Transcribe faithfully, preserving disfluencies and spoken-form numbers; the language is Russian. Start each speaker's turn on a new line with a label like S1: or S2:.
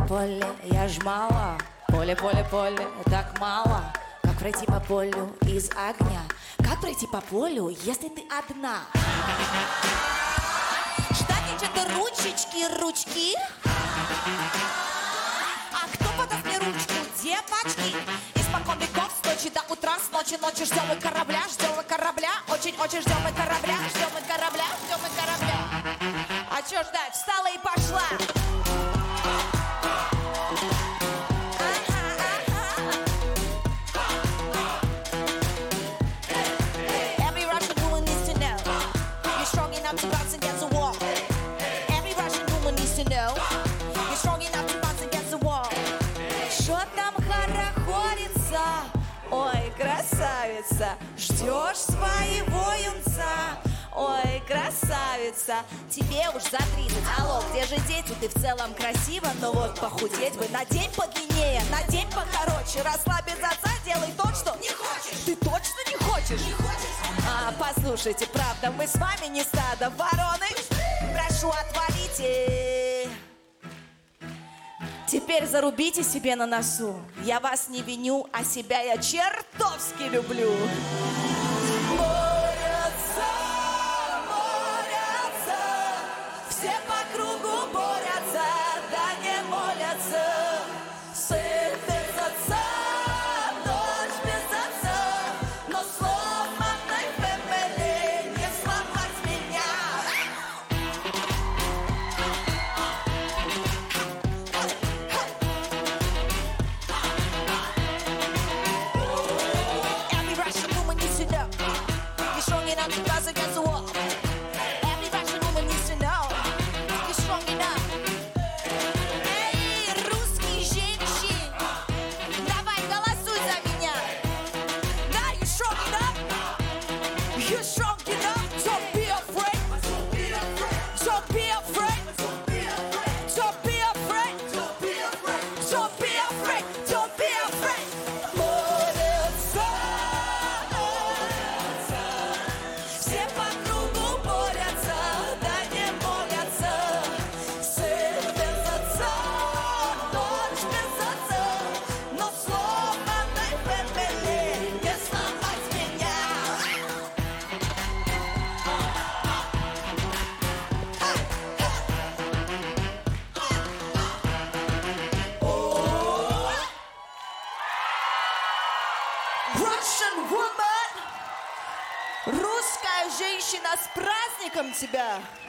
S1: поле, я ж мало. Поле, поле, поле, так мало. Как пройти по полю из огня? Как пройти по полю, если ты одна? Штаничек, ручечки, ручки. А кто подаст мне ручку, девочки? Испокон веков, с ночи до утра, с ночи ночи ждем мы корабля, ждем мы корабля. Очень-очень ждем мы корабля, ждем мы корабля, ждем мы корабля. А чё ждать? Встала и пошла. Every Russian woman needs to know you're strong enough to bounce against the wall. Every Russian woman needs to know you're strong enough to bounce against the wall. Что там хорохорится? Ой, красавица, ждешь своего юнца. Ой, красавица, тебе уж за тридцать. Алло, где же дети? Ты в целом красива, но вот похудеть бы. Надень подлиннее, надень покороче. Расслабь без отца, делай то, что не хочешь. Ты точно не хочешь? Не хочешь? А, послушайте, правда, мы с вами не стадо вороны. Прошу, отвалите. Теперь зарубите себе на носу. Я вас не виню, а себя я чертовски люблю. Борются, борются, все по кругу борются, да не молятся. Сын без отца, дочь без отца, но сломанной фэмили не сломать меня. Every Russian woman needs to know you're strong enough to rise against the wall. Every Russian woman needs to know you're strong enough. Эй, русские женщины, давай голосуй за меня. Да, you're strong enough. You're strong enough. Don't be afraid. Don't be afraid. Don't be afraid. Don't be afraid. Don't be afraid. Don't be afraid. Don't be afraid. Борются, все по кругу борются, да не молятся. Сын без отца, дочь без отца, но сломанной фэмили не сломать меня. Russian woman, русская женщина, с праздником тебя!